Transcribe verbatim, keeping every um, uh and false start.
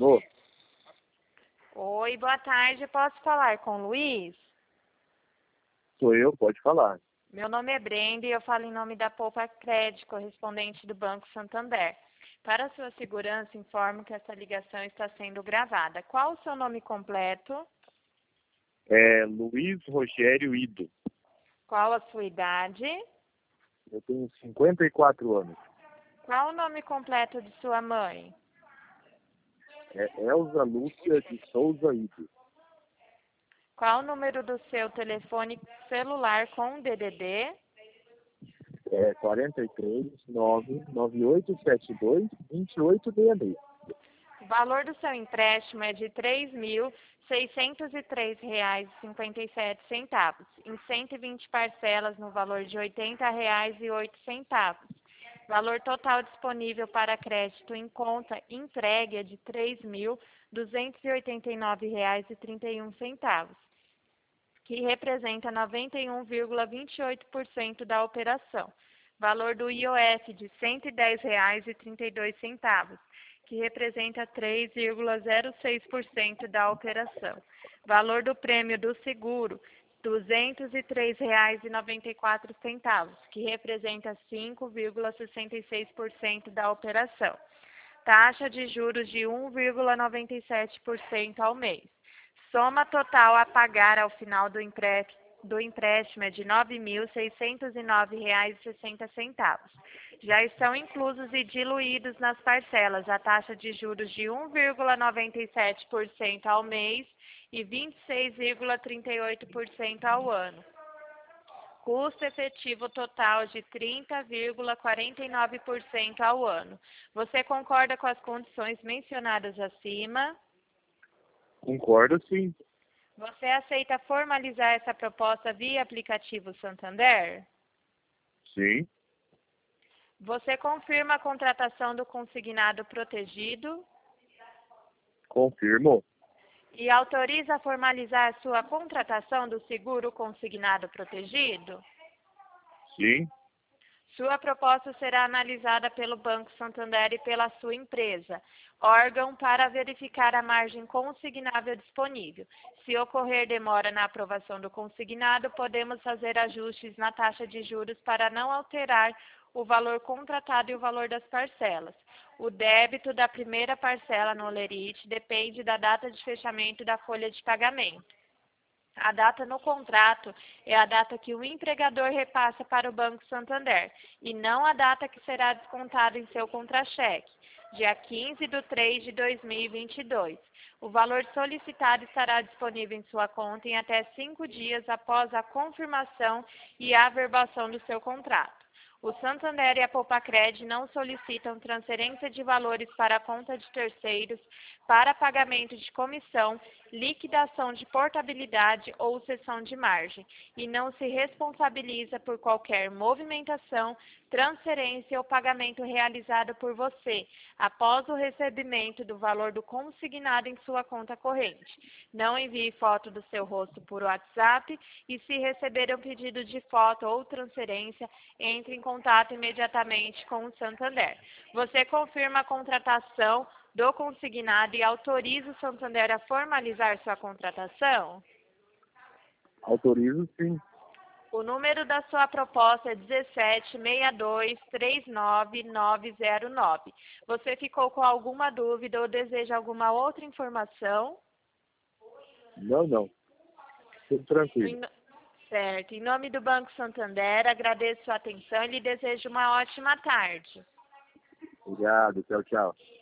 Alô? Oi, boa tarde. Posso falar com o Luiz? Sou eu, pode falar. Meu nome é Brenda e eu falo em nome da Poupa Crédito, correspondente do Banco Santander. Para sua segurança, informo que essa ligação está sendo gravada. Qual o seu nome completo? É Luiz Rogério Ido. Qual a sua idade? Eu tenho cinquenta e quatro anos. Qual o nome completo de sua mãe? É Elza Lúcia de Souza Ido. Qual o número do seu telefone celular com D D D? É quarenta e três, nove nove oito sete dois, dois oito seis seis. O valor do seu empréstimo é de três mil seiscentos e três reais e cinquenta e sete centavos, em cento e vinte parcelas no valor de oitenta reais e oito centavos. Valor total disponível para crédito em conta entregue é de três mil duzentos e oitenta e nove reais e trinta e um centavos, que representa noventa e um vírgula vinte e oito por cento da operação. Valor do I O F de cento e dez reais e trinta e dois centavos, que representa três vírgula zero seis por cento da operação. Valor do prêmio do seguro, duzentos e três reais e noventa e quatro centavos, que representa cinco vírgula sessenta e seis por cento da operação. Taxa de juros de um vírgula noventa e sete por cento ao mês. Soma total a pagar ao final do empréstimo do empréstimo é de nove mil seiscentos e nove reais e sessenta centavos. Já estão inclusos e diluídos nas parcelas a taxa de juros de um vírgula noventa e sete por cento ao mês e vinte e seis vírgula trinta e oito por cento ao ano. Custo efetivo total de trinta vírgula quarenta e nove por cento ao ano. Você concorda com as condições mencionadas acima? Concordo, sim. Você aceita formalizar essa proposta via aplicativo Santander? Sim. Você confirma a contratação do consignado protegido Confirmo. e autoriza a formalizar sua contratação do seguro consignado protegido? Sim. Sua proposta será analisada pelo Banco Santander e pela sua empresa, órgão para verificar a margem consignável disponível. Se ocorrer demora na aprovação do consignado, podemos fazer ajustes na taxa de juros para não alterar o valor contratado e o valor das parcelas. O débito da primeira parcela no Olerite depende da data de fechamento da folha de pagamento. A data no contrato é a data que o empregador repassa para o Banco Santander e não a data que será descontada em seu contra-cheque, dia quinze de três de dois mil e vinte e dois. O valor solicitado estará disponível em sua conta em até cinco dias após a confirmação e averbação do seu contrato. O Santander e a Poupacred não solicitam transferência de valores para a conta de terceiros para pagamento de comissão, liquidação de portabilidade ou cessão de margem e não se responsabiliza por qualquer movimentação, transferência ou pagamento realizado por você após o recebimento do valor do consignado em sua conta corrente. Não envie foto do seu rosto por WhatsApp e, se receber um pedido de foto ou transferência, entre em contato imediatamente com o Santander. Você confirma a contratação do consignado e autoriza o Santander a formalizar sua contratação? Autorizo, sim. O número da sua proposta é dezessete seis dois três nove nove zero nove. Você ficou com alguma dúvida ou deseja alguma outra informação? Não, não. Tudo tranquilo. Em, certo. Em nome do Banco Santander, agradeço sua atenção e lhe desejo uma ótima tarde. Obrigado. Tchau, tchau.